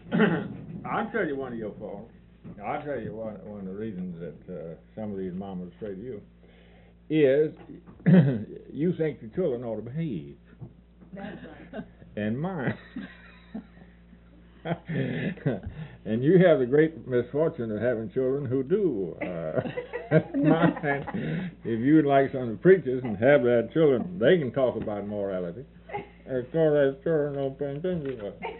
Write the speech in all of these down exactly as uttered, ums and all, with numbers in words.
I'll tell you one of your faults. I'll tell you one one of the reasons that uh, some of these mamas say to you is you think the children ought to behave. That's right. And mine. And you have the great misfortune of having children who do. Uh, mine, if you would like some of the preachers and have that children, they can talk about morality. As far as children don't pay attention.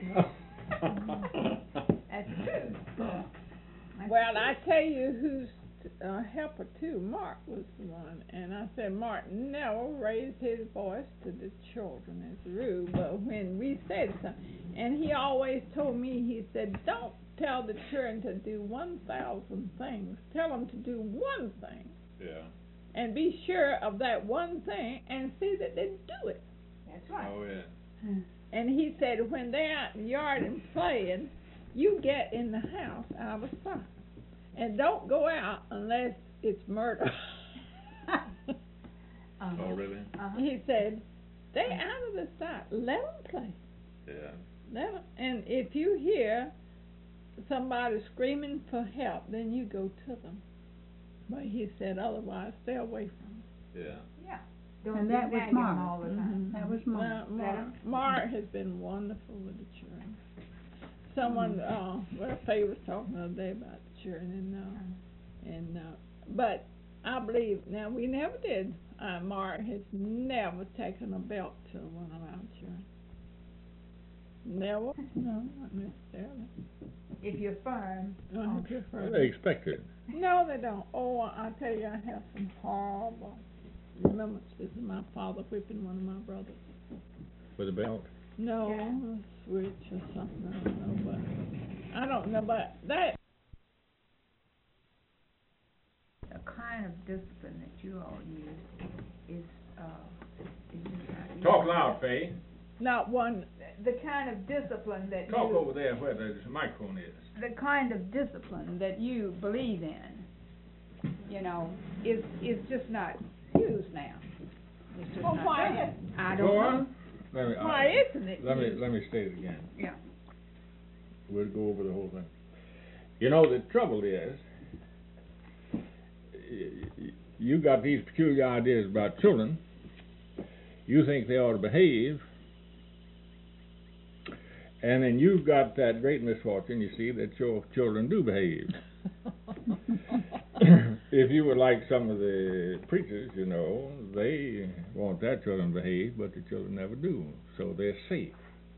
That's true. Well, I tell you who's a helper too. Mark was the one, and I said Mark never raised his voice to the children as rude, but when we said something, and he always told me, he said, don't tell the children to do one thousand things. Tell them to do one thing. Yeah. And be sure of that one thing and see that they do it. That's right. Oh yeah. And he said when they're out in the yard and playing, you get in the house out of sight. And don't go out unless it's murder. uh-huh. Oh really? Uh-huh. He said, stay out of the sight. Let them play. Yeah. Let 'em, and if you hear somebody screaming for help, then you go to them. But he said otherwise, stay away from them. Yeah. Yeah. Don't And be that was nagging them Mark. all the time. Mhm. That was Mark. Well, Mark, Mark has been wonderful with the children. Someone, uh, well, Faye was talking the other day about the children, and uh, and uh, but I believe now we never did. Uh, Mark has never taken a belt to one of our children. Never, no, not necessarily. If you're firm. Uh, um, if you're Well, firm. they expect it. No, they don't. Oh, I tell you, I have some horrible. Remember, this is my father whipping one of my brothers. With a belt. No, Yeah. a switch or something. I don't know, but I don't know, but that. The kind of discipline that you all use is, uh, is just not. Talk loud, Faye. Not one. The kind of discipline that Talk you. over there where the microphone is. The kind of discipline that you believe in, you know, is is just not used now. It's just Well, not why done. is- I Go don't know. on. Let me, Why uh, isn't it? Let me used? let me state it again. Yeah. We'll go over the whole thing. You know, the trouble is, y- y- you got these peculiar ideas about children. You think they ought to behave, and then you've got that great misfortune, you see, that your children do behave. If you were like some of the preachers, you know, they want their children to behave, but the children never do, so they're safe.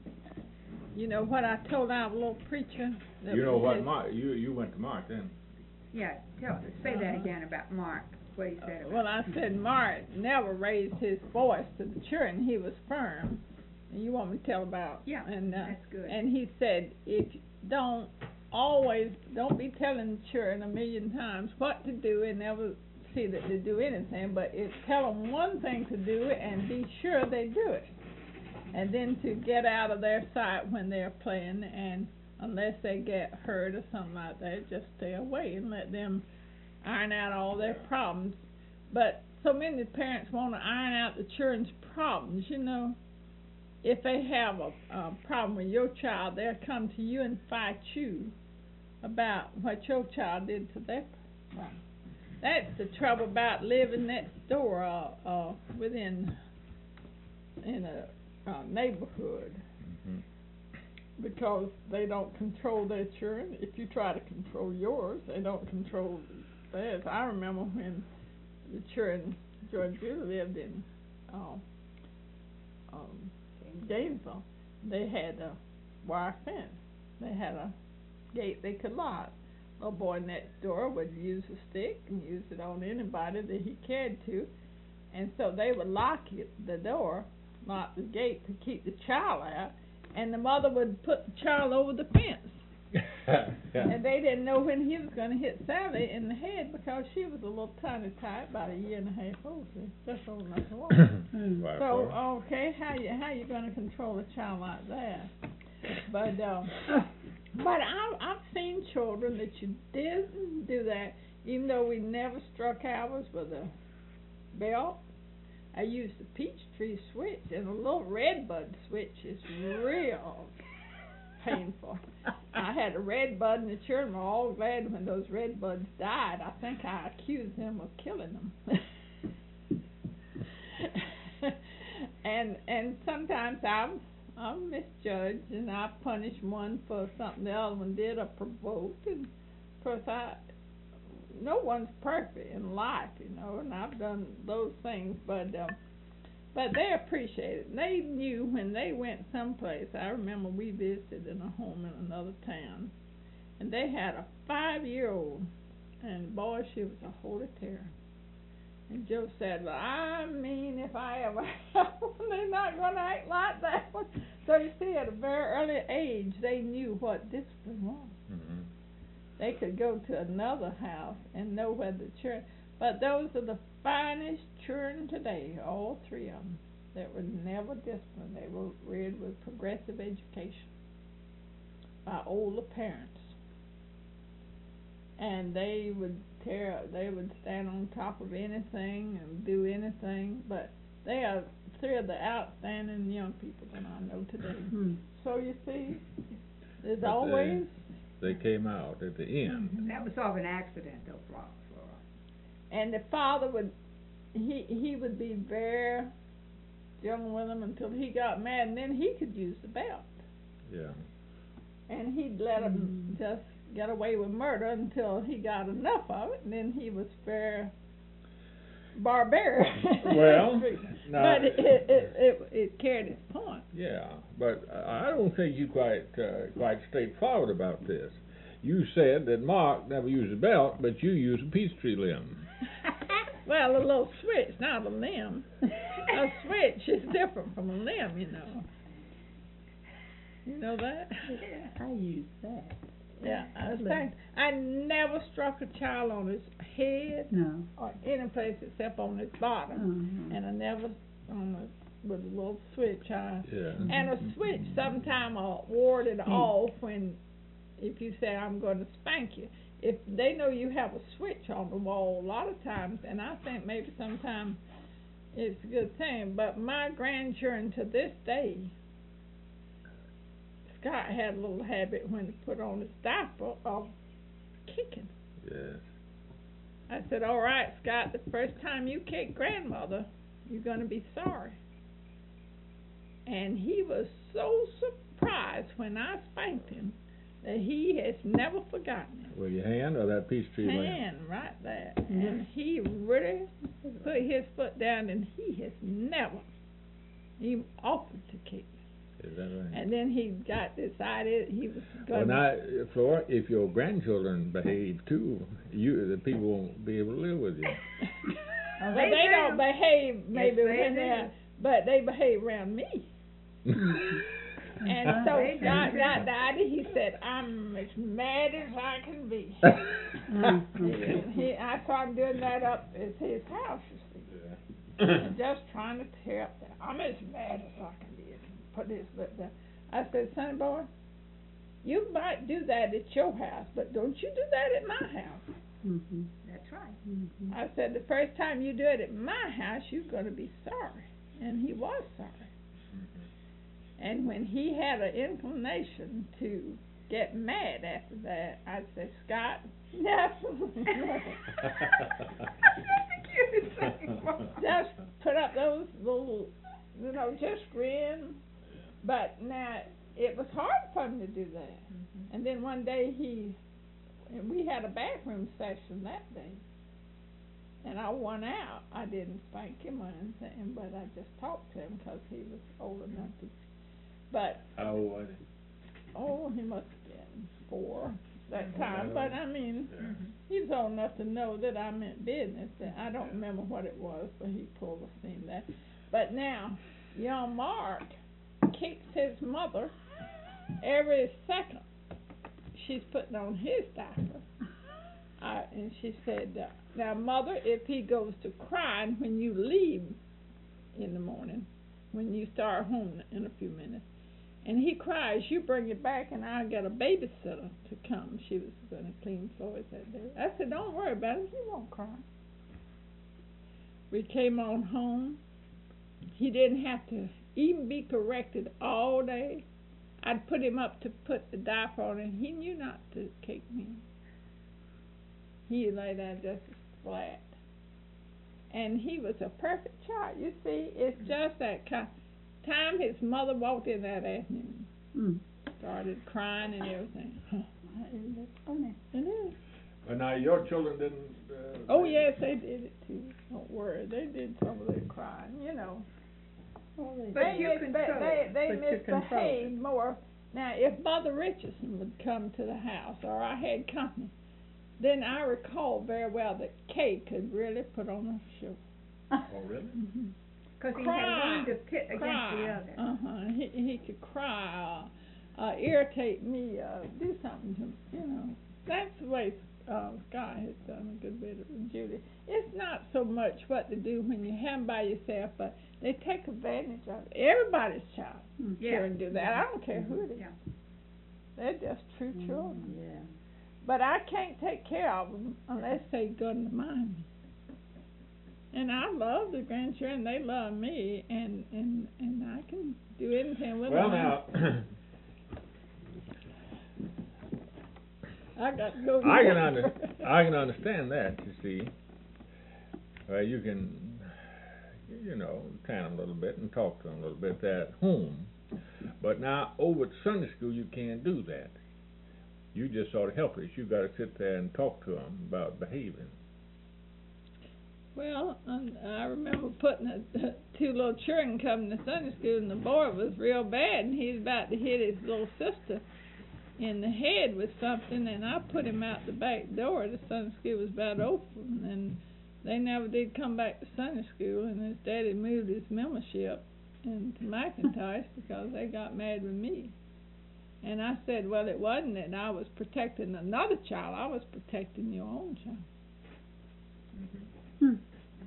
You know what I told our little preacher? that You know was what, his- Mark, you you went to Mark then. Yeah. Tell say that Uh-huh. again about Mark. What he said about. Well, I said Mark never raised his voice to the children. He was firm. And you want me to tell about? Yeah, And uh, that's good. And he said, if don't always don't be telling the children a million times what to do and never see that they do anything. But if tell them one thing to do and be sure they do it. And then to get out of their sight when they're playing, and unless they get hurt or something like that, just stay away and let them iron out all their problems. But so many parents want to iron out the children's problems, you know. If they have a, a problem with your child, they'll come to you and fight you about what your child did to their problem. That's the trouble about living next door, uh, uh, within in a uh, neighborhood, Mhm. because they don't control their children. If you try to control yours, they don't control theirs. I remember when the children, George Judah lived in uh, um, Gainesville, they had a wire fence. They had a gate they could lock. A boy next door would use a stick and use it on anybody that he cared to, and so they would lock it, the door, lock the gate to keep the child out, and the mother would put the child over the fence. Yeah. And they didn't know when he was going to hit Sally in the head because she was a little tiny type, about a year and a half old, see, just old enough to walk. Right, So, well, okay, how you how you going to control a child like that? But uh, but I I've seen children that you didn't do that, even though we never struck ours with a belt. I used the peach tree switch, and a little red bud switch is real painful. I had a red bud, and the children were all glad when those red buds died. I think I accused them of killing them. and and sometimes I'm I'm misjudged, and I punish one for something the other one did or provoked. And of course, I no one's perfect in life, you know, and I've done those things, but. Uh, But they appreciated it. They knew when they went someplace. I remember we visited in a home in another town, and they had a five-year-old, and boy, she was a holy terror. And Joe said, well, I mean, if I ever have one, they're not going to act like that one. So you see, at a very early age, they knew what discipline was. Mm-hmm. They could go to another house and know where the children. But those are the finest children today, all three of them, that were never disciplined. They were reared with progressive education by older parents. And they would tear, they would stand on top of anything and do anything. But they are three of the outstanding young people that I know today. Hmm. So you see, there's But always... They, they came out at the end. That was sort of an accident, though, Flora. And the father would, he he would be very gentle with him until he got mad, and then he could use the belt. Yeah. And he'd let him Mm. just get away with murder until he got enough of it, and then he was very barbaric. Well, now, but it it, it it it carried its point. yeah, but I don't think you quite uh, quite straightforward about this. You said that Mark never used a belt, but you used a peach tree limb. Well, a little switch, not a limb. A switch is different from a limb, you know. You know that? Yeah, I use that. Yeah, I was saying, I never struck a child on his head No. or any place except on his bottom, Uh-huh. and I never on the with a little switch. I Yeah. and a switch sometime I warded Hmm. off when if you say I'm going to spank you. If they know you have a switch on the wall, a lot of times, and I think maybe sometimes it's a good thing. But my grandchildren to this day, Scott had a little habit when he put on his diaper of kicking. Yes. I said, all right, Scott, the first time you kick grandmother, you're going to be sorry. And he was so surprised when I spanked him that he has never forgotten it. With your hand or that peach tree limb? Hand right there. And he really put his foot down, and he has never even offered to kick. Is that right? And then he got decided he was Well, going now, Flora, if your grandchildren behave too, you the people won't be able to live with you. Oh, But they, do. don't behave maybe Yes, they when do. they're, but they behave around me. And so They do. Scott got the idea. He said, "I'm as mad as I can be." And he, I saw him doing that up at his house, you see, and just trying to tear up there. I'm as mad as I can be. And put his lip down. I said, "Sonny boy, you might do that at your house, but don't you do that at my house." Mm-hmm. That's right. Mm-hmm. I said, the first time you do it at my house, you're going to be sorry. And he was sorry. And when he had an inclination to get mad after that, I'd say, Scott, absolutely not. Just put up those little, you know, just grin. But now, it was hard for him to do that. Mm-hmm. And then one day he, and we had a bathroom session that day. And I won out. I didn't spank him or anything, but I just talked to him because he was old enough to. But, How old was oh, he must have been four that Oh, time. wow. But I mean, he? he was old enough to know that I meant business. And I don't remember what it was, but he pulled a scene there. But now, young Mark kicks his mother every second she's putting on his diaper. Uh, and she said, uh, now, Mother, if he goes to crying when you leave in the morning, when you start home in a few minutes, and he cries, you bring it back, and I'll get a babysitter to come. She was going to clean floors that day. I said, don't worry about it. He won't cry. We came on home. He didn't have to even be corrected all day. I'd put him up to put the diaper on, and he knew not to kick me. He lay down just as flat. And he was a perfect child. You see, it's just that kind time his mother walked in that afternoon. Mm. Started crying and everything. That's funny. It is. But now your children didn't. Uh, Oh yes, they did it too. Don't worry, they did some of their crying. You know, Well, they But they you mis- control they, they, But they you control misbehaved more. Now, if Mother Richardson would come to the house or I had company, then I recall very well that Kay could really put on a show. Oh, really? Mm-hmm. Cause he Cry, had learned to pit against cry. the other. Uh huh. He he could cry, uh, uh, irritate me, uh, do something to you know. That's the way uh, Scott has done a good bit with Julie. It's not so much what to do when you have them by yourself, but they take advantage of it. Everybody's child Mm. Yeah. can do that. I don't care who it is. Yeah. They're just true children. Yeah. But I can't take care of them unless they gonna mind me. And I love the grandchildren; they love me, and and and I can do anything with Well, them. now, I got to go. I can under, I can understand that. You see, well, you can, you know, tan them a little bit and talk to them a little bit at home. But now over at Sunday school, you can't do that. You just sort of helpless. You got to sit there and talk to them about behaving. Well, um, I remember putting a, two little children coming to Sunday school, and the boy was real bad, and he was about to hit his little sister in the head with something, and I put him out the back door. The Sunday school was about open, and they never did come back to Sunday school, and his daddy moved his membership into McIntosh because they got mad with me. And I said, well, it wasn't that I was protecting another child, I was protecting your own child. Hmm.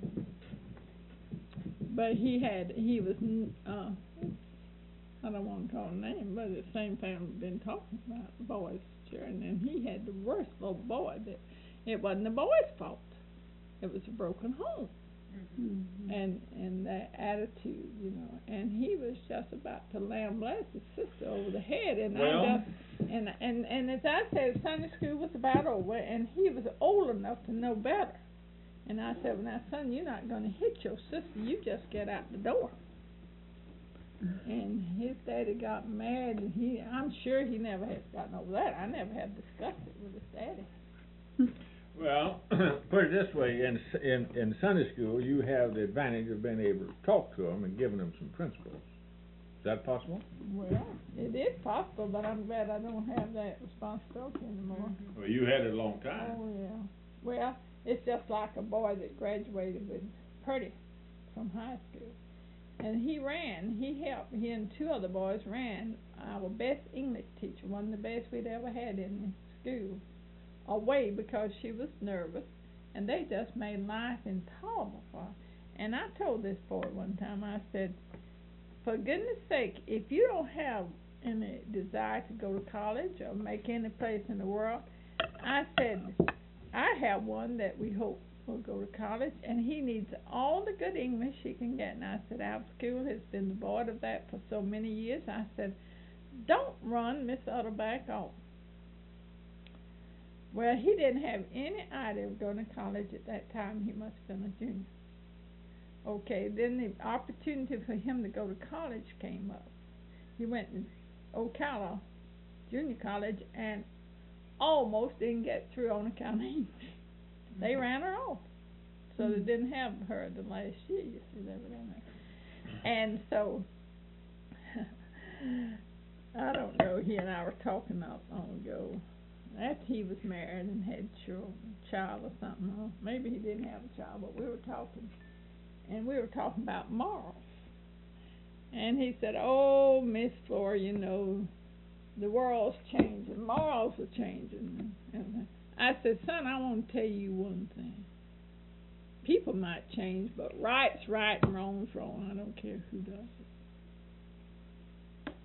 But he had, he was, uh, I don't want to call him name, but the same family we've been talking about, boys, children, and he had the worst little boy. That it wasn't the boy's fault. It was a broken home, Mm-hmm. and and that attitude, you know. And he was just about to lambaste his sister over the head, and Well- I just, and and and as I said, Sunday school was about over, and he was old enough to know better. And I said, well, now, son, you're not going to hit your sister. You just get out the door. And his daddy got mad, and he, I'm sure he never has gotten over that. I never have discussed it with his daddy. Well, put it this way: in in in Sunday school, you have the advantage of being able to talk to them and giving them some principles. Is that possible? Well, it is possible, but I'm glad I don't have that responsibility anymore. Well, you had it a long time. Oh, yeah. Well, it's just like a boy that graduated with Purdy from high school. And he ran, he helped, he and two other boys ran our best English teacher, one of the best we'd ever had in school, away because she was nervous, and they just made life intolerable for her. And I told this boy one time, I said, for goodness sake, if you don't have any desire to go to college or make any place in the world, I said, I have one that we hope will go to college, and he needs all the good English he can get. And I said, our school has been devoid of that for so many years. I said, don't run Miss Utterback off. Well, he didn't have any idea of going to college at that time. He must have been a junior. Okay, then the opportunity for him to go to college came up. He went to Ocala Junior College and almost didn't get through on account of English. They ran her off. So they didn't have her the last year, you see, they were down there. And so, I don't know, he and I were talking not long ago, after he was married and had children, child or something, or maybe he didn't have a child, but we were talking, and we were talking about morals. And he said, oh, Miss Flora, you know, the world's changing, morals are changing. And I said, son, I want to tell you one thing. People might change, but right's right and wrong's wrong. I don't care who does it.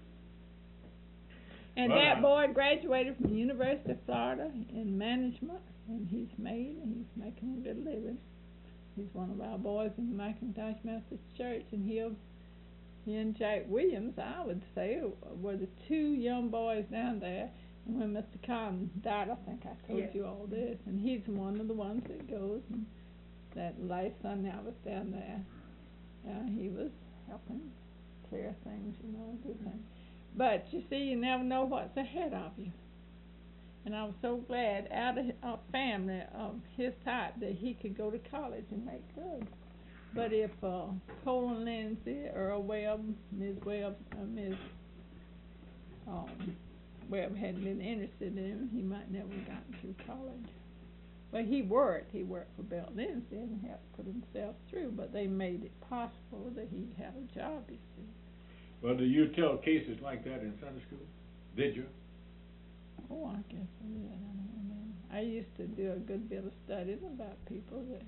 And Well, that now- boy graduated from the University of Florida in management, and he's made, and he's making a good living. He's one of our boys in the McIntosh Methodist Church, and he'll he and Jack Williams, I would say, were the two young boys down there. And when Mister Collins died, I think I told Yes. you all this, and he's one of the ones that goes. And that last Sunday I was down there, uh, he was helping clear things, you know, do things. But you see, you never know what's ahead of you. And I was so glad out of a family of his type that he could go to college and make good. But if uh, Colin Lindsay, Earl Webb, Miz Webb, uh, Miz Um, Webb hadn't been interested in him, he might never have gotten through college. But he worked. He worked for Belt Lindsay and helped put himself through. But they made it possible that he had a job, you see. Well, do you tell cases like that in Sunday school? Did you? Oh, I guess I did. I don't remember. I used to do a good bit of studying about people that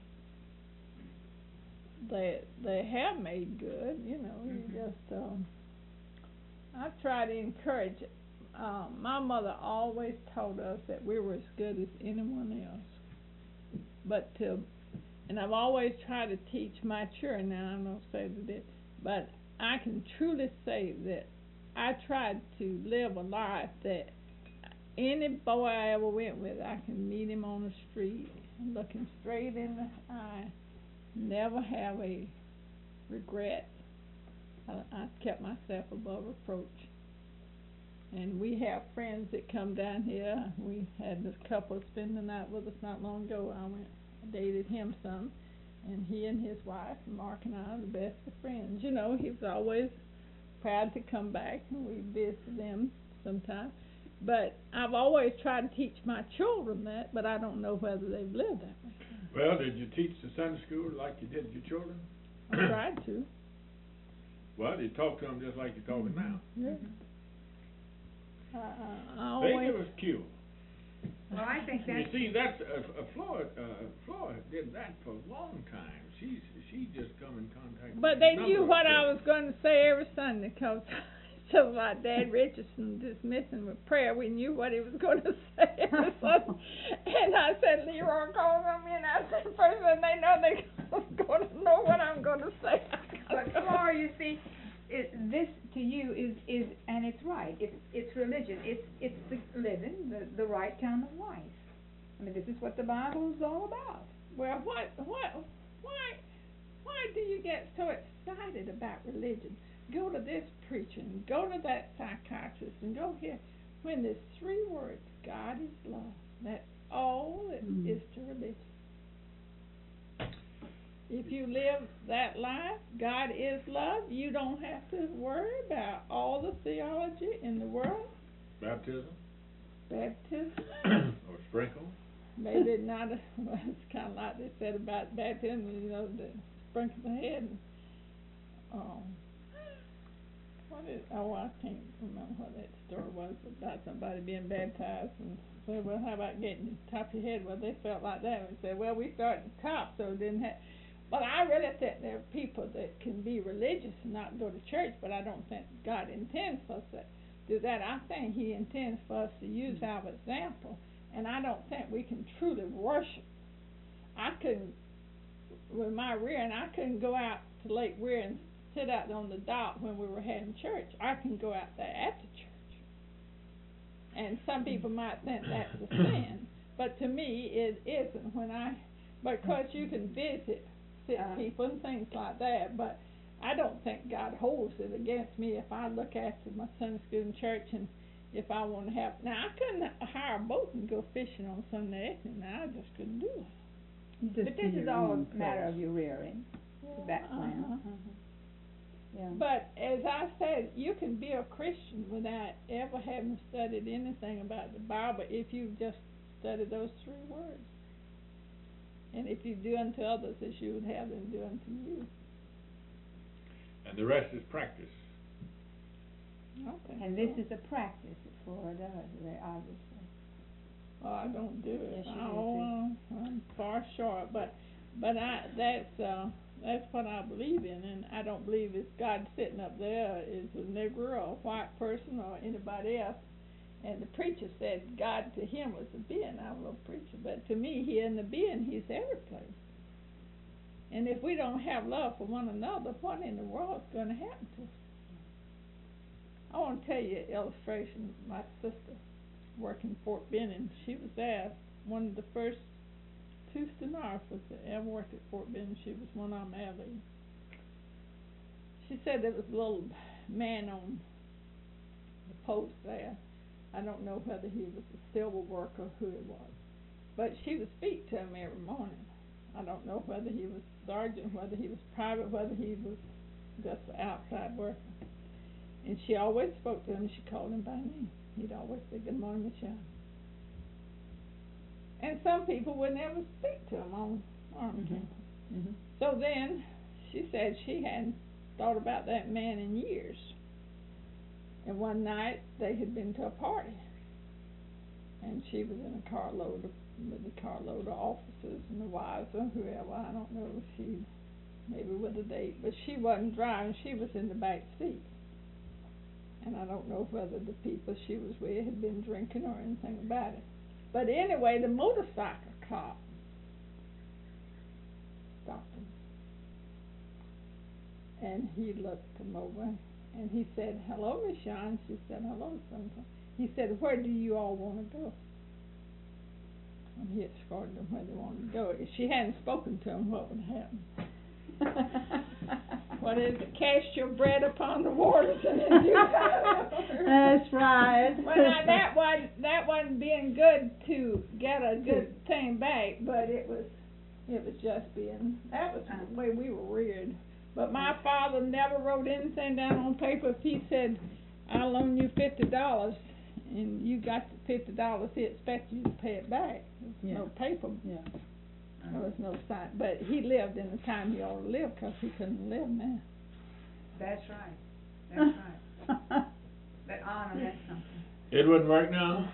they they have made good. You know, you Mhm. just um, I try to encourage it. Um, my mother always told us that we were as good as anyone else. But to, and I've always tried to teach my children. Now I'm not saying that, it, but I can truly say that I tried to live a life that any boy I ever went with, I can meet him on the street, look him straight in the eye, never have a regret. I, I kept myself above reproach. And we have friends that come down here. We had this couple spend the night with us not long ago. I went, I dated him some, and he and his wife, Mark and I, are the best of friends. You know, he was always proud to come back, and we visit them sometimes. But I've always tried to teach my children that, but I don't know whether they've lived that way. Well, did you teach the Sunday school like you did your children? I tried to. Well, you talk to them just like you're talking now. Yeah. I, I, I They always. give us cue. Well, I think You that's, see, that's uh, uh, Floyd. Uh, Floyd did that for a long time. She's she just come in contact. But with they a number knew of what I children. was going to say every Sunday, because so my dad Richardson dismissing with prayer, we knew what he was going to say every Sunday. And I said, Leroy calls on me, and I said, first thing they know, they're going to know what I'm going to say. but Flora, you see, it, this to you is, is, and it's right, it's, it's religion, it's, it's the living, the, the right kind of life. I mean, this is what the Bible is all about. Well, what, what, why, why do you get so excited about religion? Go to this preacher and go to that psychiatrist and go here, when there's three words: God is love. That's all it Mm. is to religion. If you live that life, God is love, you don't have to worry about all the theology in the world. Baptism Baptism, or sprinkle. maybe not, a, well, it's kind of like they said about baptism, you know, the sprinkle the head. And, um, what is, oh, I can't remember what that story was about somebody being baptized and said, well, how about getting the top of your head? Well, they felt like that and said, well, we started at the top, so it didn't have. But I really think there are people that can be religious and not go to church, but I don't think God intends for us to do that. I think He intends for us to use our example, and I don't think we can truly worship. I couldn't, with my rear, and I couldn't go out to Lake Weir and sit out on the dock when we were having church. I can go out there after church. And some people might think that's a sin, but to me it isn't when I, because you can visit sick Uh. people and things like that, but I don't think God holds it against me if I look after my Sunday school and church, and if I want to have, now I couldn't hire a boat and go fishing on Sunday evening, now I just couldn't do it. Just But this in is your all own a matter place. of your rearing, your background. Uh-huh. Uh-huh. Yeah. But as I said, you can be a Christian without ever having studied anything about the Bible if you just study those three words. And if you do unto others as you would have them do unto you. And the rest is practice. Okay. And this is a practice that Flora does, very obviously. Well, I don't do it. Yes, you do, Oh, I'm far short, but but I that's uh that's what I believe in, and I don't believe it's God sitting up there is a Negro or a white person or anybody else. And the preacher said God to him was a being. I'm a preacher, but to me, he in the being, he's every place. And if we don't have love for one another, what in the world is going to happen to us? I want to tell you an illustration. My sister worked in Fort Benning. She was there, one of the first two stenographers that ever worked at Fort Benning. She was one of them ever. She said there was a little man on the post there. I don't know whether he was a silver worker or who it was, but she would speak to him every morning. I don't know whether he was sergeant, whether he was private, whether he was just an outside worker. And she always spoke to him. She called him by name. He'd always say, "Good morning, Michelle." And some people would never speak to him on army camp. Mm-hmm. So then she said she hadn't thought about that man in years. And one night they had been to a party, and she was in a carload of, with a carload of officers and the wives or whoever. I don't know if she, maybe with a date, but she wasn't driving. She was in the back seat. And I don't know whether the people she was with had been drinking or anything about it. But anyway, the motorcycle cop stopped him. And he looked him over, and he said, "Hello, Miss Shawn." She said, "Hello, son." He said, "Where do you all want to go?" And he escorted them where they wanted to go. If she hadn't spoken to him, what would happen? What is it? Cast your bread upon the waters and in due time. That's right. Well, now that wasn't that wasn't being good to get a good thing back, but it was it was just being that was the way we were reared. But my father never wrote anything down on paper. If he said, "I'll loan you fifty dollars," and you got the fifty dollars, he expected you to pay it back. There's Yeah. no paper. Yeah. There was no sign. But he lived in the time he ought to live, because he couldn't live now. That's right, that's right. That honor meant something. It wouldn't work now?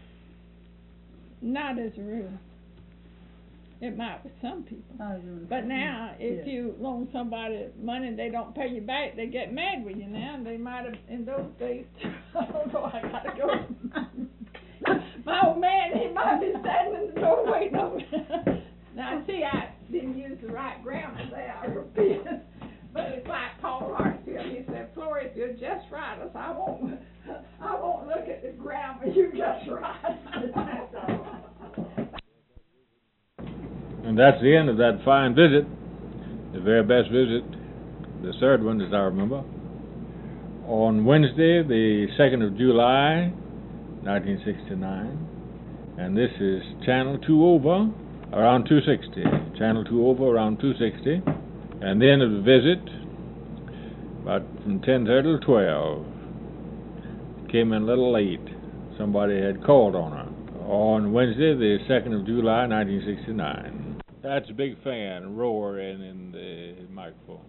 Not as a rule. It might with some people. I do. But now, if Yeah. you loan somebody money and they don't pay you back, they get mad with you now. And they might have, in those days, I don't know, I gotta go. My old man, he might be standing in the door waiting on me. Now, see, I didn't use the right grammar there, I repeat it. But it's like Paul Hartsfield. He said, "Flora, if you're just right," I said, I won't, I won't look at the grammar, you're just right. And that's the end of that fine visit, the very best visit, the third one, as I remember, on Wednesday, the second of July, nineteen sixty-nine. And this is Channel two over, around two sixty. Channel two over, around two sixty. And the end of the visit, about from ten thirty to twelve. Came in a little late. Somebody had called on her on Wednesday, the second of July, nineteen sixty-nine. That's a big fan roaring in the microphone.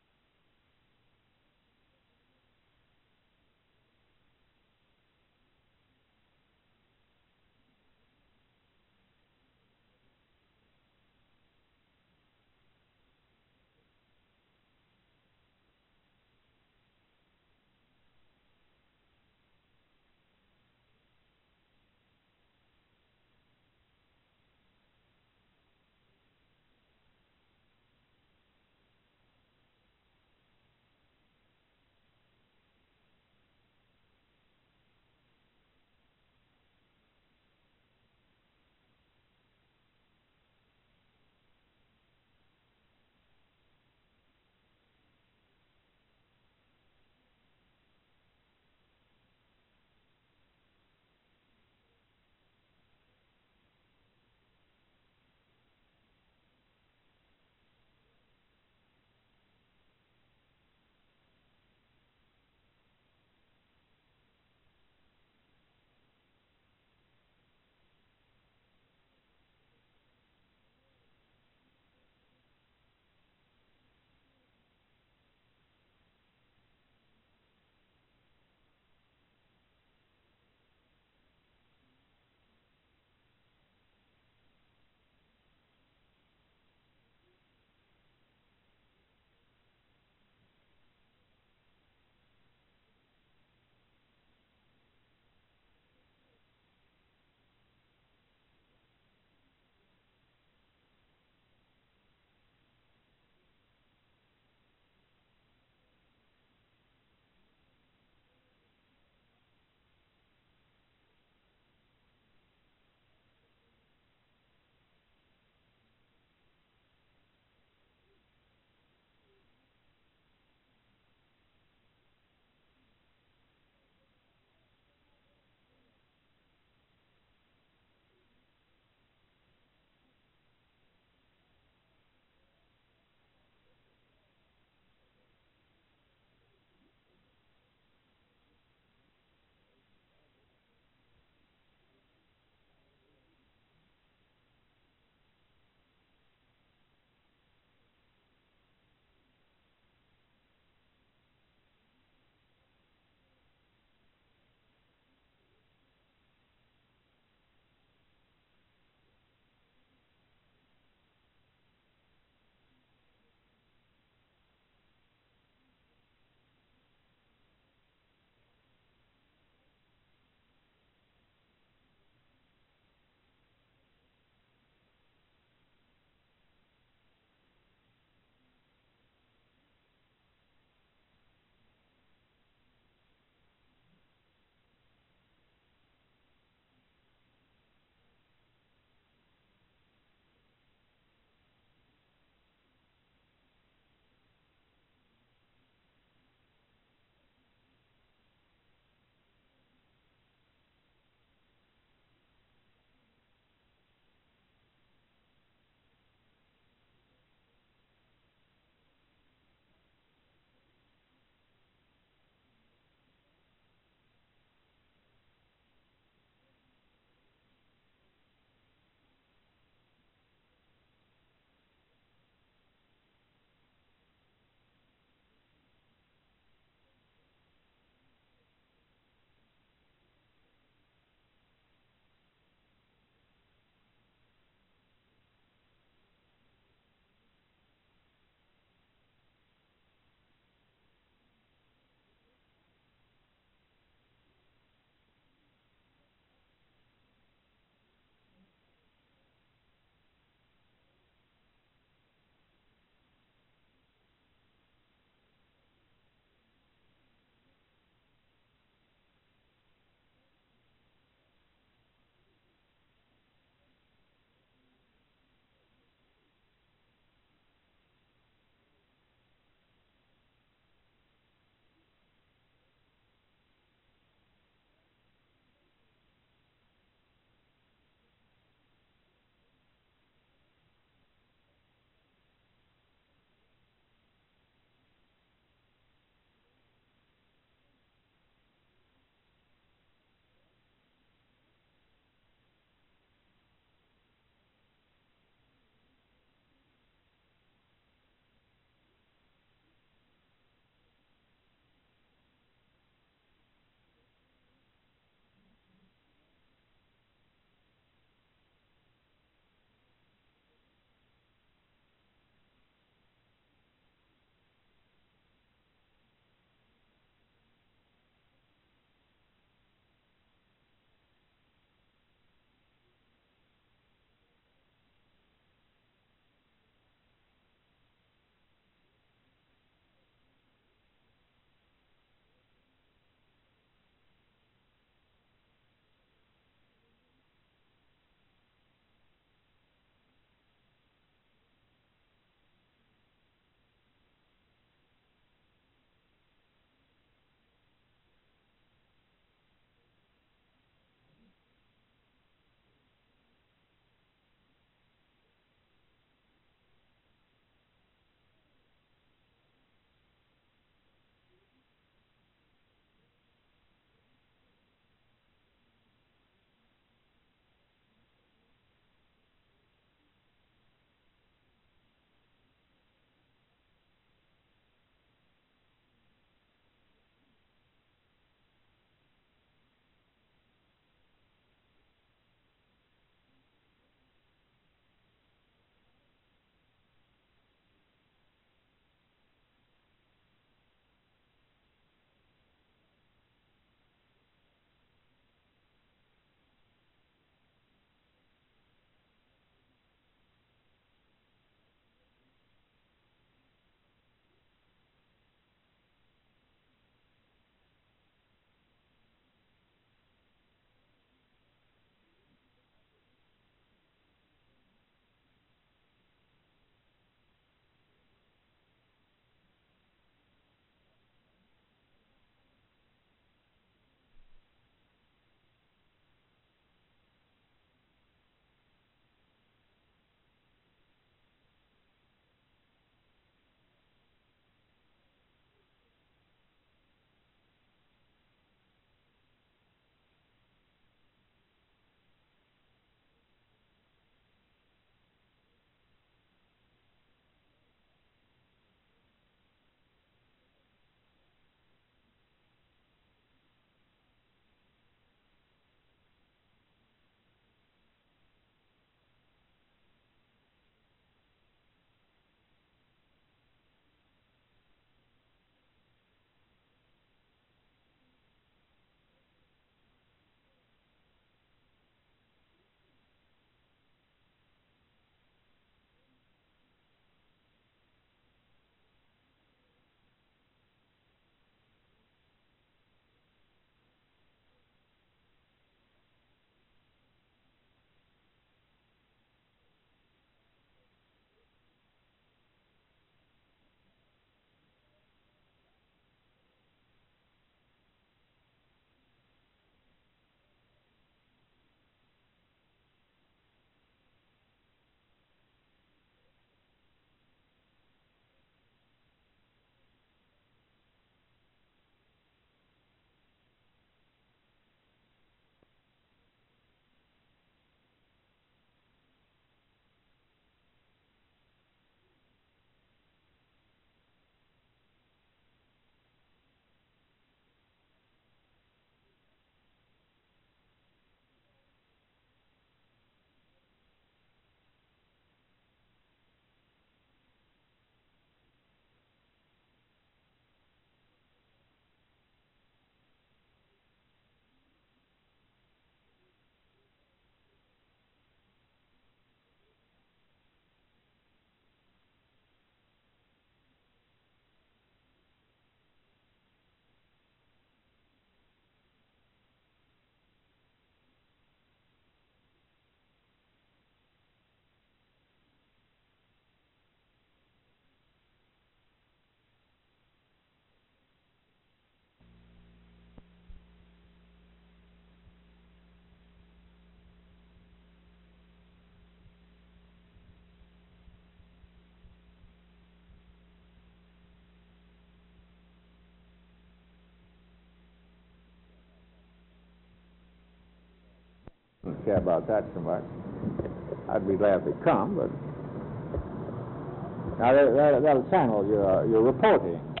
don't care about that so much. I'd be glad to come, but now that, that, that'll channel your your reporting.